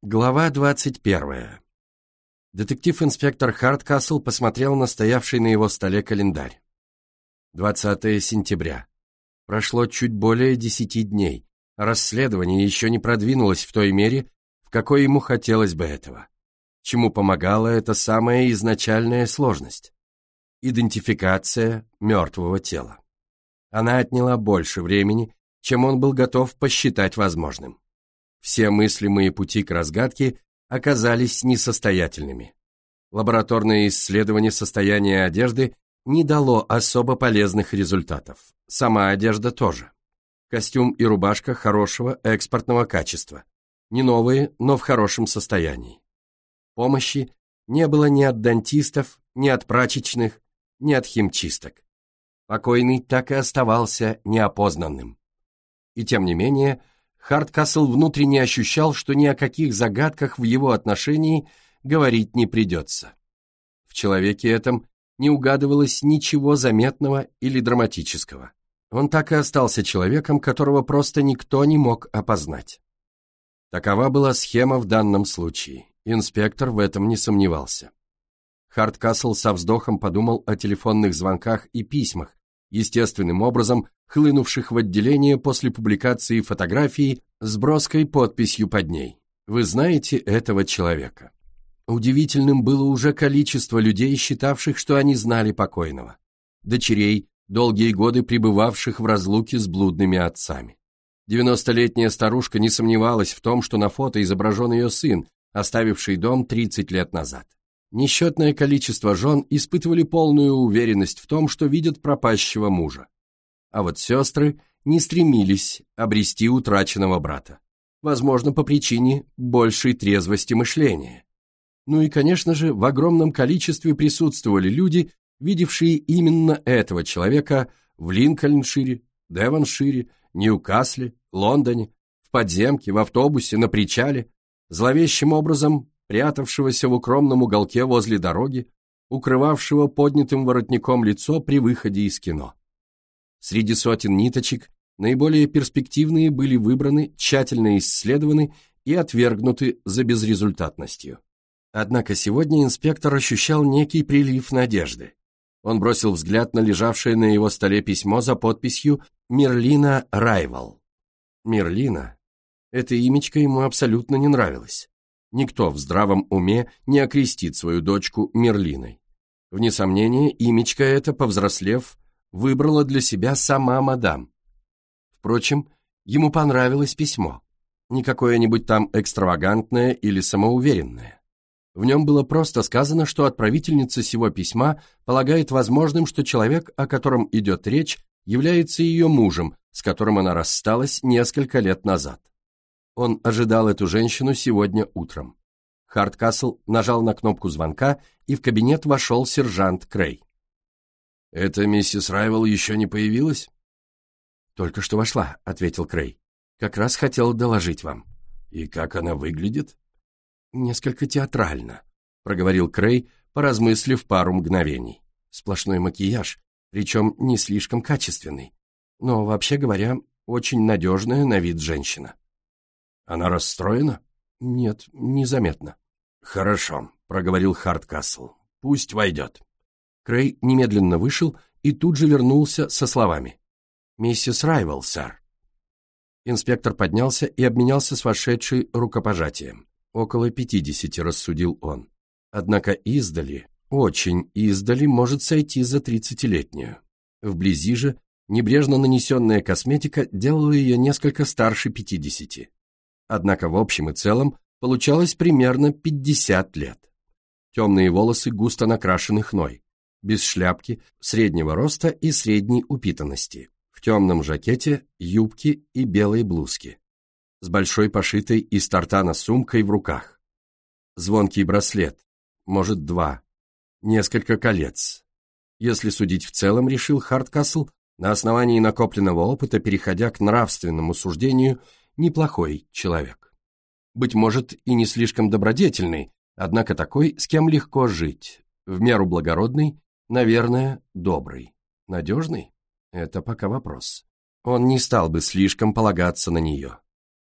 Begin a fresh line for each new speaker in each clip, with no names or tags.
Глава 21. Детектив-инспектор Хардкасл посмотрел на стоявший на его столе календарь. 20 сентября. Прошло чуть более 10 дней, а расследование еще не продвинулось в той мере, в какой ему хотелось бы этого. Чему помогала эта самая изначальная сложность – идентификация мертвого тела. Она отняла больше времени, чем он был готов посчитать возможным. Все мыслимые пути к разгадке оказались несостоятельными. Лабораторное исследование состояния одежды не дало особо полезных результатов. Сама одежда тоже. Костюм и рубашка хорошего экспортного качества. Не новые, но в хорошем состоянии. Помощи не было ни от дантистов, ни от прачечных, ни от химчисток. Покойный так и оставался неопознанным. И тем не менее, Хардкасл внутренне ощущал, что ни о каких загадках в его отношении говорить не придется. В человеке этом не угадывалось ничего заметного или драматического. Он так и остался человеком, которого просто никто не мог опознать. Такова была схема в данном случае. Инспектор в этом не сомневался. Хардкасл со вздохом подумал о телефонных звонках и письмах, естественным образом хлынувших в отделение после публикации фотографии с броской подписью под ней. Вы знаете этого человека. Удивительным было уже количество людей, считавших, что они знали покойного. Дочерей, долгие годы пребывавших в разлуке с блудными отцами. 90-летняя старушка не сомневалась в том, что на фото изображен ее сын, оставивший дом 30 лет назад. Несчетное количество жен испытывали полную уверенность в том, что видят пропащего мужа. А вот сестры не стремились обрести утраченного брата. Возможно, по причине большей трезвости мышления. Ну и, конечно же, в огромном количестве присутствовали люди, видевшие именно этого человека в Линкольншире, Девоншире, Ньюкасле, Лондоне, в подземке, в автобусе, на причале, зловещим образом прятавшегося в укромном уголке возле дороги, укрывавшего поднятым воротником лицо при выходе из кино. Среди сотен ниточек наиболее перспективные были выбраны, тщательно исследованы и отвергнуты за безрезультатностью. Однако сегодня инспектор ощущал некий прилив надежды. Он бросил взгляд на лежавшее на его столе письмо за подписью «Мерлина Райвал». Мерлина, это имечко ему абсолютно не нравилось. Никто в здравом уме не окрестит свою дочку Мерлиной. Вне сомнения, имечко это, повзрослев, выбрала для себя сама мадам. Впрочем, ему понравилось письмо. Не какое-нибудь там экстравагантное или самоуверенное. В нем было просто сказано, что отправительница сего письма полагает возможным, что человек, о котором идет речь, является ее мужем, с которым она рассталась несколько лет назад. Он ожидал эту женщину сегодня утром. Хардкасл нажал на кнопку звонка, и в кабинет вошел сержант Крей. «Это миссис Райвал еще не появилась?» «Только что вошла», — ответил Крей. «Как раз хотел доложить вам». «И как она выглядит?» «Несколько театрально», — проговорил Крей, поразмыслив пару мгновений. «Сплошной макияж, причем не слишком качественный. Но, вообще говоря, очень надежная на вид женщина». «Она расстроена?» «Нет, незаметно». «Хорошо», — проговорил Хардкасл. «Пусть войдет». Крей немедленно вышел и тут же вернулся со словами. «Миссис Райвал, сэр». Инспектор поднялся и обменялся с вошедшей рукопожатием. Около 50, рассудил он. Однако издали, очень издали, может сойти за 30-летнюю. Вблизи же небрежно нанесенная косметика делала ее несколько старше 50. Однако в общем и целом получалось примерно 50 лет. Темные волосы густо накрашены хной, без шляпки, среднего роста и средней упитанности, в темном жакете, юбке и белой блузке, с большой пошитой из тартана сумкой в руках. Звонкий браслет, может 2, несколько колец. Если судить в целом, решил Хардкасл, на основании накопленного опыта, переходя к нравственному суждению, неплохой человек. Быть может, и не слишком добродетельный, однако такой, с кем легко жить, в меру благородный, наверное, добрый. Надежный? Это пока вопрос. Он не стал бы слишком полагаться на нее.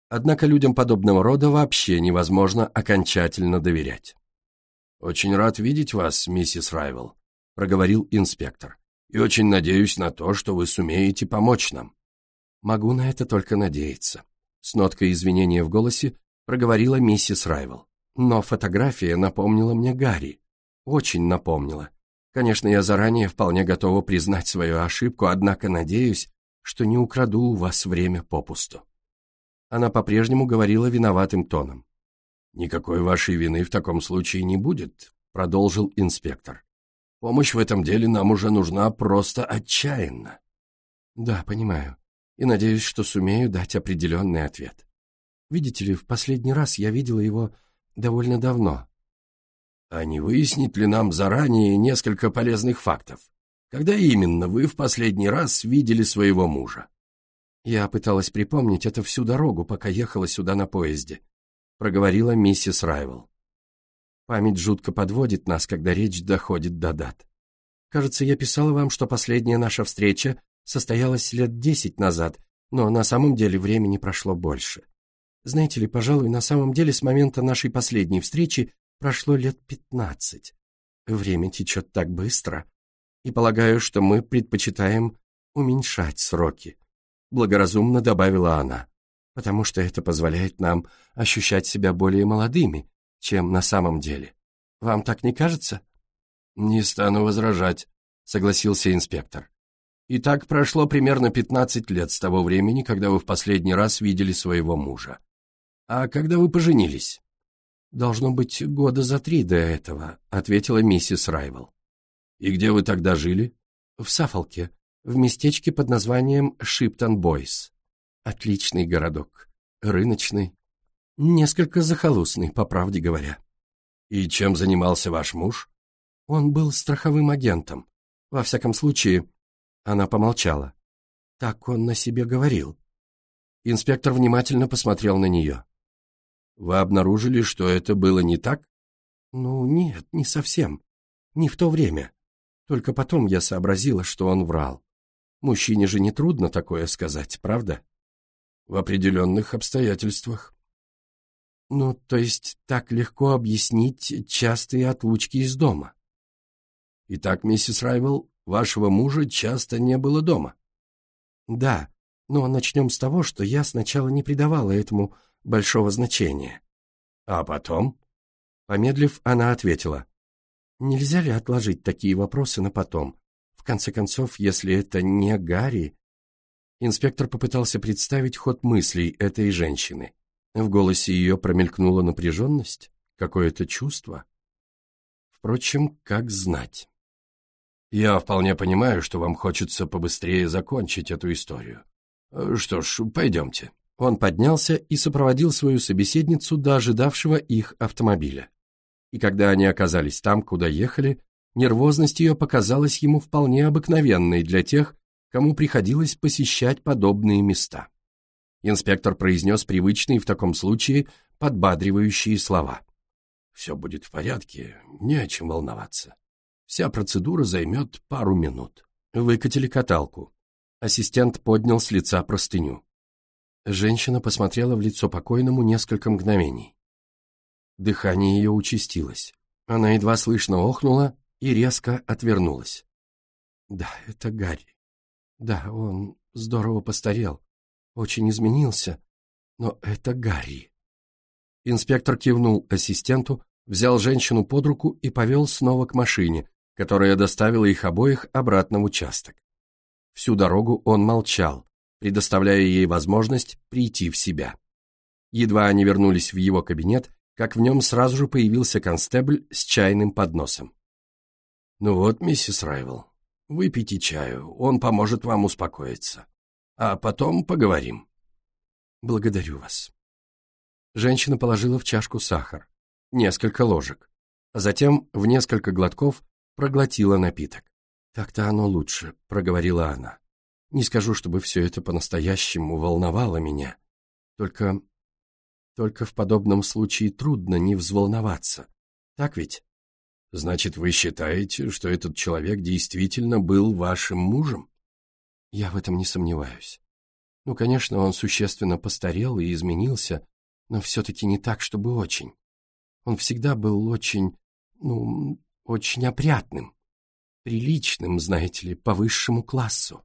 Однако людям подобного рода вообще невозможно окончательно доверять. «Очень рад видеть вас, миссис Райвелл», — проговорил инспектор, «и очень надеюсь на то, что вы сумеете помочь нам». «Могу на это только надеяться», — с ноткой извинения в голосе проговорила миссис Райвелл. «Но фотография напомнила мне Гарри. Очень напомнила. Конечно, я заранее вполне готова признать свою ошибку, однако надеюсь, что не украду у вас время попусту». Она по-прежнему говорила виноватым тоном. «Никакой вашей вины в таком случае не будет», — продолжил инспектор. «Помощь в этом деле нам уже нужна просто отчаянно». «Да, понимаю, и надеюсь, что сумею дать определенный ответ. Видите ли, в последний раз я видела его довольно давно». «А не выяснить ли нам заранее несколько полезных фактов? Когда именно вы в последний раз видели своего мужа?» «Я пыталась припомнить это всю дорогу, пока ехала сюда на поезде», — проговорила миссис Райвелл. «Память жутко подводит нас, когда речь доходит до дат. Кажется, я писала вам, что последняя наша встреча состоялась лет 10 назад, но на самом деле времени прошло больше. Знаете ли, пожалуй, на самом деле с момента нашей последней встречи прошло лет 15. Время течет так быстро, и полагаю, что мы предпочитаем уменьшать сроки», — благоразумно добавила она, «потому что это позволяет нам ощущать себя более молодыми, чем на самом деле. Вам так не кажется?» «Не стану возражать», — согласился инспектор. «Итак, прошло примерно 15 лет с того времени, когда вы в последний раз видели своего мужа. А когда вы поженились?» «Должно быть, года за 3 до этого», — ответила миссис Райвелл. «И где вы тогда жили?» «В Саффолке, в местечке под названием Шиптон-Бойс. Отличный городок, рыночный, несколько захолустный, по правде говоря». «И чем занимался ваш муж?» «Он был страховым агентом. Во всяком случае...» Она помолчала. «Так он на себе говорил». Инспектор внимательно посмотрел на нее. «Вы обнаружили, что это было не так?» «Ну, нет, не совсем. Не в то время. Только потом я сообразила, что он врал. Мужчине же нетрудно такое сказать, правда?» «В определенных обстоятельствах». «Ну, то есть так легко объяснить частые отлучки из дома?» «Итак, миссис Райвелл, вашего мужа часто не было дома?» «Да, но начнем с того, что я сначала не придавала этому большого значения». «А потом?» Помедлив, она ответила. «Нельзя ли отложить такие вопросы на потом? В конце концов, если это не Гарри...» Инспектор попытался представить ход мыслей этой женщины. В голосе ее промелькнула напряженность, какое-то чувство. Впрочем, как знать. «Я вполне понимаю, что вам хочется побыстрее закончить эту историю. Что ж, пойдемте». Он поднялся и сопроводил свою собеседницу до ожидавшего их автомобиля. И когда они оказались там, куда ехали, нервозность ее показалась ему вполне обыкновенной для тех, кому приходилось посещать подобные места. Инспектор произнес привычные в таком случае подбадривающие слова. «Все будет в порядке, не о чем волноваться. Вся процедура займет пару минут». Выкатили каталку. Ассистент поднял с лица простыню. Женщина посмотрела в лицо покойному несколько мгновений. Дыхание ее участилось. Она едва слышно охнула и резко отвернулась. «Да, это Гарри. Да, он здорово постарел, очень изменился, но это Гарри». Инспектор кивнул ассистенту, взял женщину под руку и повел снова к машине, которая доставила их обоих обратно в участок. Всю дорогу он молчал, предоставляя ей возможность прийти в себя. Едва они вернулись в его кабинет, как в нем сразу же появился констебль с чайным подносом. «Ну вот, миссис Райвелл, выпейте чаю, он поможет вам успокоиться. А потом поговорим». «Благодарю вас». Женщина положила в чашку сахар, несколько ложек, а затем в несколько глотков проглотила напиток. «Так-то оно лучше», — проговорила она. «Не скажу, чтобы все это по-настоящему волновало меня. Только в подобном случае трудно не взволноваться. Так ведь?» «Значит, вы считаете, что этот человек действительно был вашим мужем?» «Я в этом не сомневаюсь. Ну, конечно, он существенно постарел и изменился, но все-таки не так, чтобы очень. Он всегда был очень, очень опрятным, приличным, знаете ли, по высшему классу.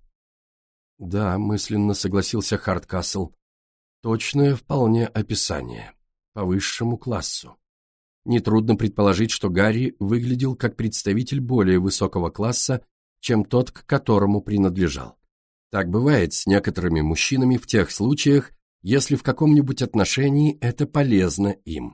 Да, мысленно согласился Хардкасл. Точное вполне описание. По высшему классу. Нетрудно предположить, что Гарри выглядел как представитель более высокого класса, чем тот, к которому принадлежал. Так бывает с некоторыми мужчинами в тех случаях, если в каком-нибудь отношении это полезно им.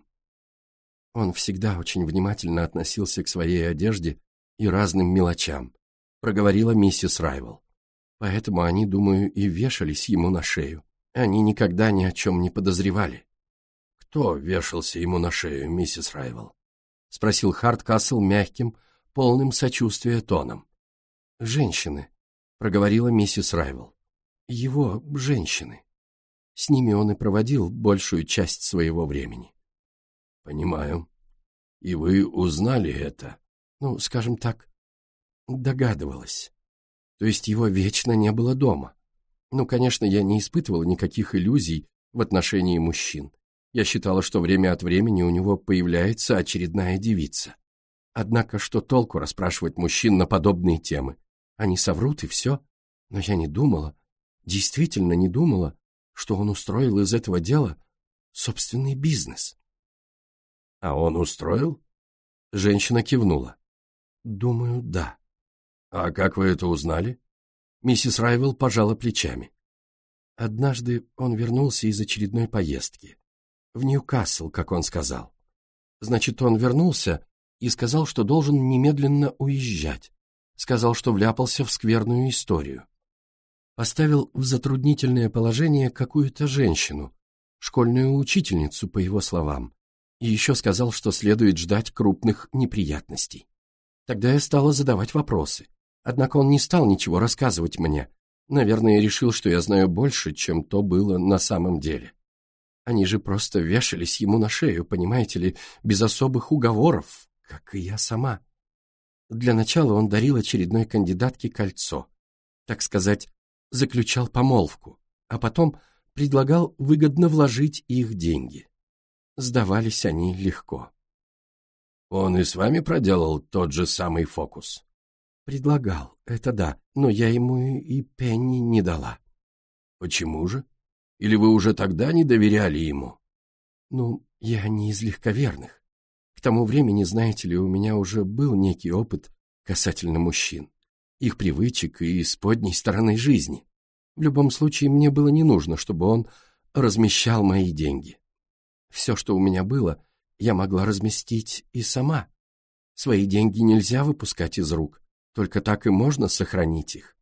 Он всегда очень внимательно относился к своей одежде и разным мелочам, проговорила миссис Райвелл. Поэтому они, думаю, и вешались ему на шею. Они никогда ни о чем не подозревали. «Кто вешался ему на шею, миссис Райвелл?» — спросил Хардкасл мягким, полным сочувствия тоном. «Женщины», — проговорила миссис Райвелл. «Его женщины. С ними он и проводил большую часть своего времени». «Понимаю. И вы узнали это?» «Ну, скажем так, догадывалась. То есть его вечно не было дома. Ну, конечно, я не испытывала никаких иллюзий в отношении мужчин. Я считала, что время от времени у него появляется очередная девица. Однако, что толку расспрашивать мужчин на подобные темы? Они соврут и все. Но я не думала, действительно не думала, что он устроил из этого дела собственный бизнес». «А он устроил?» Женщина кивнула. «Думаю, да». «А как вы это узнали?» Миссис Райвелл пожала плечами. Однажды он вернулся из очередной поездки. В Ньюкасл, как он сказал. Значит, он вернулся и сказал, что должен немедленно уезжать. Сказал, что вляпался в скверную историю. Поставил в затруднительное положение какую-то женщину, школьную учительницу, по его словам, и еще сказал, что следует ждать крупных неприятностей. Тогда я стала задавать вопросы. Однако он не стал ничего рассказывать мне. Наверное, решил, что я знаю больше, чем то было на самом деле. Они же просто вешались ему на шею, понимаете ли, без особых уговоров, как и я сама. Для начала он дарил очередной кандидатке кольцо, так сказать, заключал помолвку, а потом предлагал выгодно вложить их деньги. Сдавались они легко. Он и с вами проделал тот же самый фокус? Предлагал, это да, но я ему и пенни не дала. Почему же? Или вы уже тогда не доверяли ему? Ну, я не из легковерных. К тому времени, знаете ли, у меня уже был некий опыт касательно мужчин, их привычек и исподней стороны жизни. В любом случае, мне было не нужно, чтобы он размещал мои деньги. Все, что у меня было, я могла разместить и сама. Свои деньги нельзя выпускать из рук, только так и можно сохранить их.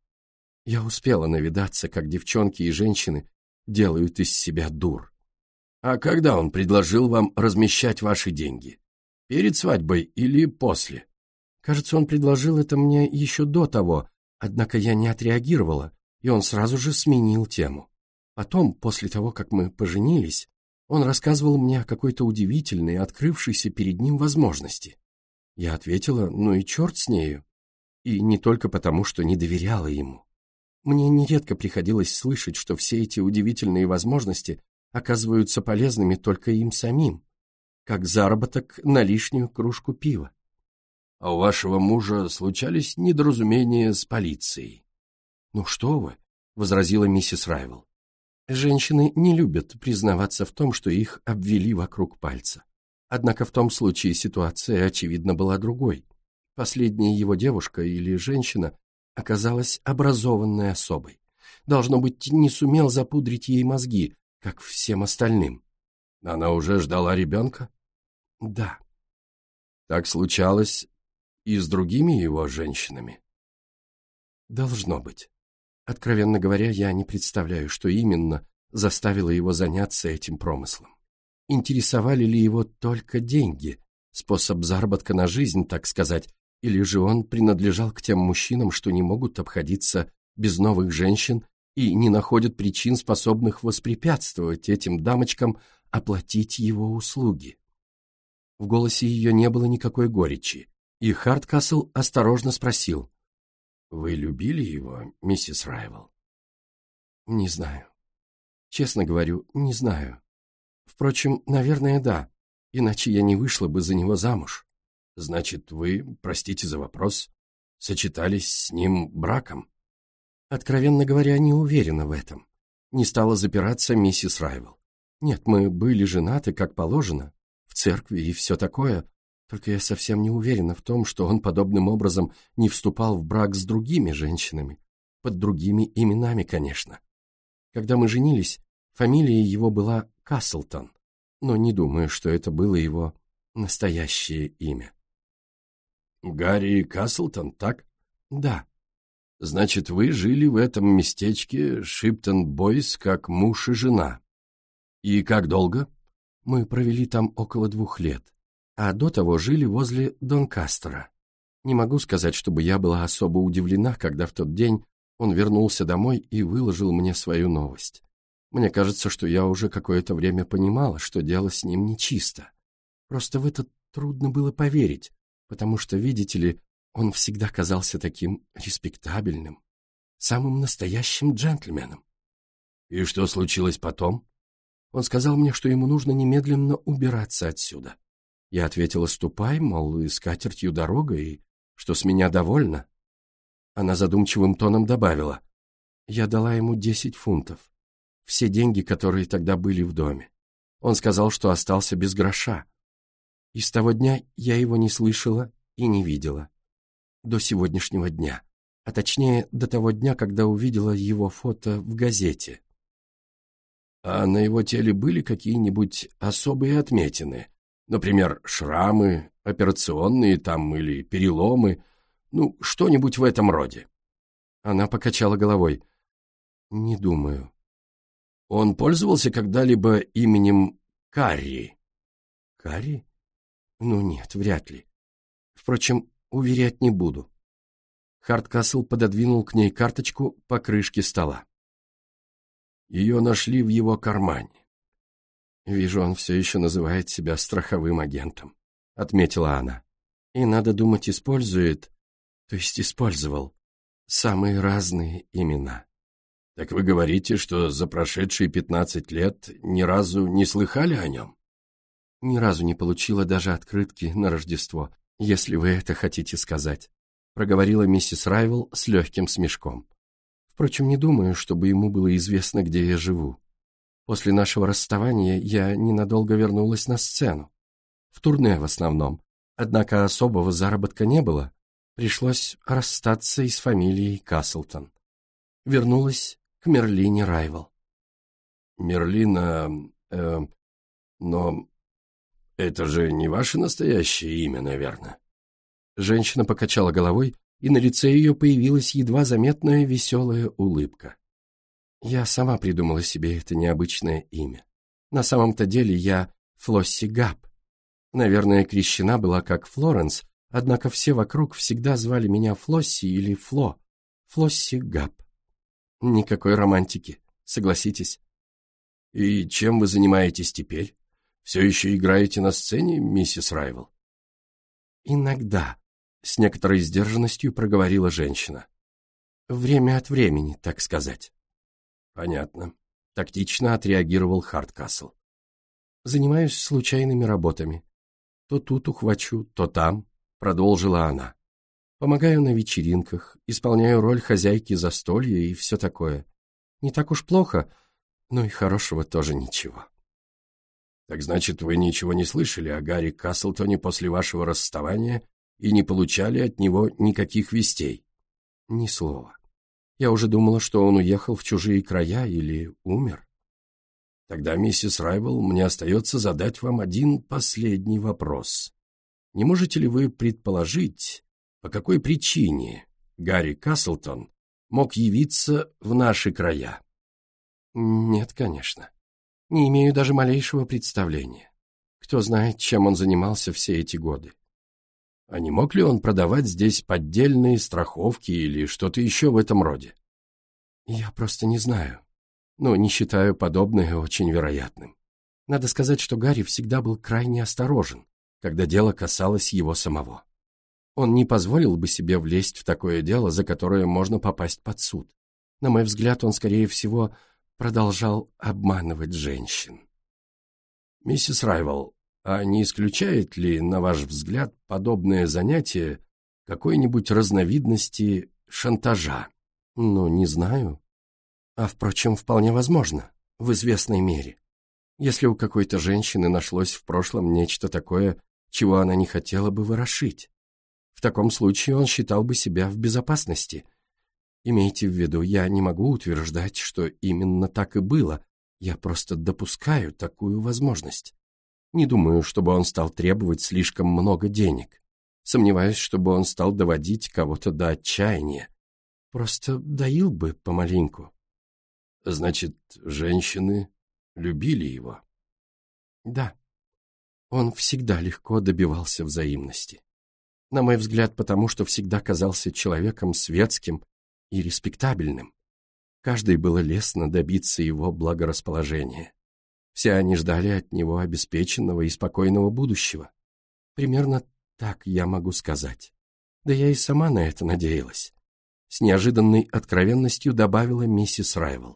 Я успела навидаться, как девчонки и женщины делают из себя дур. А когда он предложил вам размещать ваши деньги? Перед свадьбой или после? Кажется, он предложил это мне еще до того, однако я не отреагировала, и он сразу же сменил тему. Потом, после того, как мы поженились, он рассказывал мне о какой-то удивительной, открывшейся перед ним возможности. Я ответила, ну и черт с нею. И не только потому, что не доверяла ему. Мне нередко приходилось слышать, что все эти удивительные возможности оказываются полезными только им самим, как заработок на лишнюю кружку пива. А у вашего мужа случались недоразумения с полицией? Ну что вы, возразила миссис Райвелл. Женщины не любят признаваться в том, что их обвели вокруг пальца. Однако в том случае ситуация, очевидно, была другой. Последняя его девушка или женщина оказалась образованной особой. Должно быть, не сумел запудрить ей мозги, как всем остальным. Она уже ждала ребенка? Да. Так случалось и с другими его женщинами? Должно быть. Откровенно говоря, я не представляю, что именно заставило его заняться этим промыслом. Интересовали ли его только деньги, способ заработка на жизнь, так сказать, или же он принадлежал к тем мужчинам, что не могут обходиться без новых женщин и не находят причин, способных воспрепятствовать этим дамочкам оплатить его услуги? В голосе ее не было никакой горечи, и Хардкасл осторожно спросил: «Вы любили его, миссис Райвелл?» «Не знаю. Честно говорю, не знаю. Впрочем, наверное, да, иначе я не вышла бы за него замуж. Значит, вы, простите за вопрос, сочетались с ним браком? Откровенно говоря, не уверена в этом. Не стала запираться миссис Райвелл. Нет, мы были женаты, как положено, в церкви и все такое, только я совсем не уверена в том, что он подобным образом не вступал в брак с другими женщинами, под другими именами, конечно. Когда мы женились, фамилия его была Каслтон, но не думаю, что это было его настоящее имя. Гарри Каслтон, так? Да. Значит, вы жили в этом местечке Шиптон-Бойс как муж и жена. И как долго? Мы провели там около 2 лет, а до того жили возле Донкастера. Не могу сказать, чтобы я была особо удивлена, когда в тот день он вернулся домой и выложил мне свою новость. Мне кажется, что я уже какое-то время понимала, что дело с ним нечисто. Просто в это трудно было поверить, потому что, видите ли, он всегда казался таким респектабельным, самым настоящим джентльменом. И что случилось потом? Он сказал мне, что ему нужно немедленно убираться отсюда. Я ответила: ступай, мол, и с катертью дорога, и что с меня довольна. Она задумчивым тоном добавила: я дала ему 10 фунтов, все деньги, которые тогда были в доме. Он сказал, что остался без гроша. И с того дня я его не слышала и не видела. До сегодняшнего дня, а точнее до того дня, когда увидела его фото в газете. А на его теле были какие-нибудь особые отметины? Например, шрамы, операционные там или переломы? Ну, что-нибудь в этом роде. Она покачала головой. Не думаю. Он пользовался когда-либо именем Карри? Карри? Ну нет, вряд ли. Впрочем, уверять не буду. Хардкасл пододвинул к ней карточку по крышке стола. Ее нашли в его кармане. Вижу, он все еще называет себя страховым агентом, отметила она. И, надо думать, использует, то есть использовал, самые разные имена. Так вы говорите, что за прошедшие 15 лет ни разу не слыхали о нем? Ни разу не получила даже открытки на Рождество, если вы это хотите сказать, проговорила миссис Райвелл с легким смешком. Впрочем, не думаю, чтобы ему было известно, где я живу. После нашего расставания я ненадолго вернулась на сцену. В турне в основном. Однако особого заработка не было. Пришлось расстаться и с фамилией Каслтон. Вернулась к Мерлине Райвелл. Мерлина... но... это же не ваше настоящее имя, наверное. Женщина покачала головой, и на лице ее появилась едва заметная веселая улыбка. Я сама придумала себе это необычное имя. На самом-то деле я Флосси Габ. Наверное, крещена была как Флоренс, однако все вокруг всегда звали меня Флосси или Фло. Флосси Габ. Никакой романтики, согласитесь. И чем вы занимаетесь теперь? Все еще играете на сцене, миссис Райвелл? Иногда. С некоторой сдержанностью проговорила женщина. Время от времени, так сказать. Понятно. Тактично отреагировал Хардкасл. Занимаюсь случайными работами. То тут ухвачу, то там, продолжила она. Помогаю на вечеринках, исполняю роль хозяйки застолья и все такое. Не так уж плохо, но и хорошего тоже ничего. Так значит, вы ничего не слышали о Гарри Каслтоне после вашего расставания и не получали от него никаких вестей? Ни слова. Я уже думала, что он уехал в чужие края или умер. Тогда, миссис Райвелл, мне остается задать вам один последний вопрос. Не можете ли вы предположить, по какой причине Гарри Каслтон мог явиться в наши края? Нет, конечно. Не имею даже малейшего представления. Кто знает, чем он занимался все эти годы. А не мог ли он продавать здесь поддельные страховки или что-то еще в этом роде? Я просто не знаю, но не считаю подобное очень вероятным. Надо сказать, что Гарри всегда был крайне осторожен, когда дело касалось его самого. Он не позволил бы себе влезть в такое дело, за которое можно попасть под суд. На мой взгляд, он, скорее всего, продолжал обманывать женщин. Миссис Райвелл, а не исключает ли, на ваш взгляд, подобное занятие какой-нибудь разновидности шантажа? Ну, не знаю. А, впрочем, вполне возможно, в известной мере. Если у какой-то женщины нашлось в прошлом нечто такое, чего она не хотела бы ворошить, в таком случае он считал бы себя в безопасности. Имейте в виду, я не могу утверждать, что именно так и было, я просто допускаю такую возможность. Не думаю, чтобы он стал требовать слишком много денег. Сомневаюсь, чтобы он стал доводить кого-то до отчаяния. Просто доил бы помаленьку. Значит, женщины любили его? Да. Он всегда легко добивался взаимности. На мой взгляд, потому что всегда казался человеком светским и респектабельным. Каждой было лестно добиться его благорасположения. Все они ждали от него обеспеченного и спокойного будущего. Примерно так я могу сказать. Да я и сама на это надеялась. С неожиданной откровенностью добавила миссис Райвелл.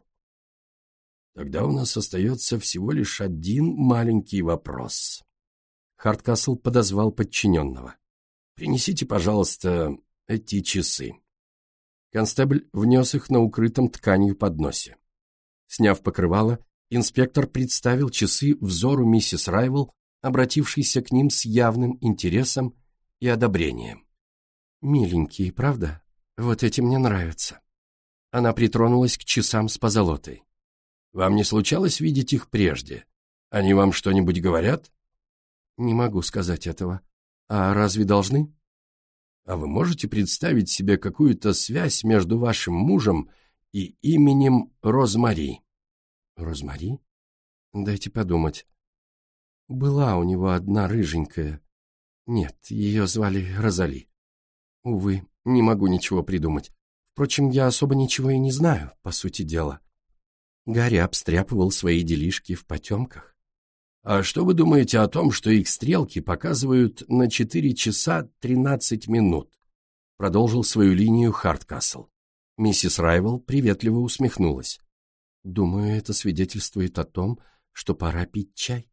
Тогда у нас остается всего лишь один маленький вопрос. Хардкасл подозвал подчиненного. «Принесите, пожалуйста, эти часы». Констебль внес их на укрытом тканью подносе. Сняв покрывало, инспектор представил часы взору миссис Райвелл, обратившейся к ним с явным интересом и одобрением. «Миленькие, правда? Вот эти мне нравятся». Она притронулась к часам с позолотой. «Вам не случалось видеть их прежде? Они вам что-нибудь говорят?» «Не могу сказать этого. А разве должны?» «А вы можете представить себе какую-то связь между вашим мужем и именем Розмари?» «Розмари? Дайте подумать. Была у него одна рыженькая. Нет, ее звали Розали. Увы, не могу ничего придумать. Впрочем, я особо ничего и не знаю, по сути дела». Гарри обстряпывал свои делишки в потемках. «А что вы думаете о том, что их стрелки показывают на 4 часа 13 минут?» Продолжил свою линию Хардкасл. Миссис Райвелл приветливо усмехнулась. «Думаю, это свидетельствует о том, что пора пить чай».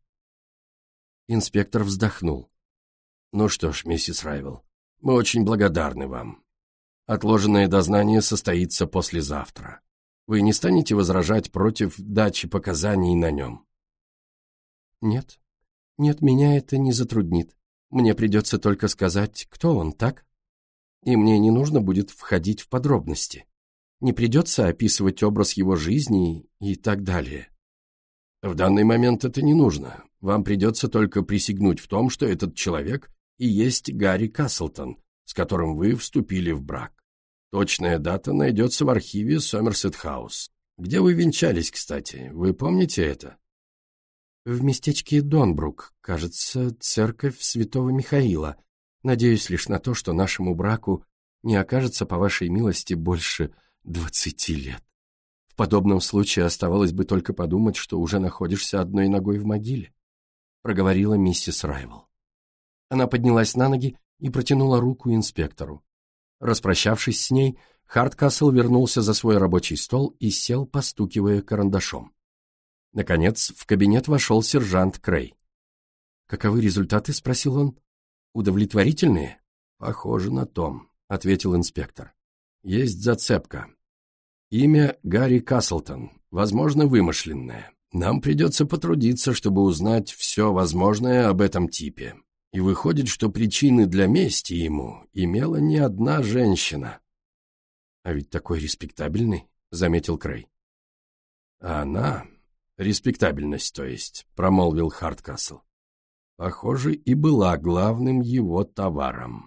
Инспектор вздохнул. «Ну что ж, миссис Райвелл, мы очень благодарны вам. Отложенное дознание состоится послезавтра. Вы не станете возражать против дачи показаний на нем?» «Нет. Нет, меня это не затруднит. Мне придется только сказать, кто он, так? И мне не нужно будет входить в подробности. Не придется описывать образ его жизни и так далее». «В данный момент это не нужно. Вам придется только присягнуть в том, что этот человек и есть Гарри Каслтон, с которым вы вступили в брак. Точная дата найдется в архиве Сомерсет-хаус. Где вы венчались, кстати? Вы помните это?» «В местечке Донбрук, кажется, церковь Святого Михаила. Надеюсь лишь на то, что нашему браку не окажется, по вашей милости, больше 20 лет. В подобном случае оставалось бы только подумать, что уже находишься одной ногой в могиле», проговорила миссис Райвелл. Она поднялась на ноги и протянула руку инспектору. Распрощавшись с ней, Хардкасл вернулся за свой рабочий стол и сел, постукивая карандашом. Наконец, в кабинет вошел сержант Крей. «Каковы результаты?» — спросил он. «Удовлетворительные?» «Похоже на то», — ответил инспектор. «Есть зацепка. Имя Гарри Каслтон, возможно, вымышленное. Нам придется потрудиться, чтобы узнать все возможное об этом типе. И выходит, что причины для мести ему имела не одна женщина». «А ведь такой респектабельный», — заметил Крей. «А она, респектабельность, то есть», — промолвил Хардкасл, «похоже, и была главным его товаром».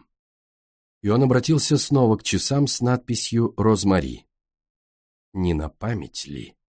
И он обратился снова к часам с надписью «Розмари». «Не на память ли?»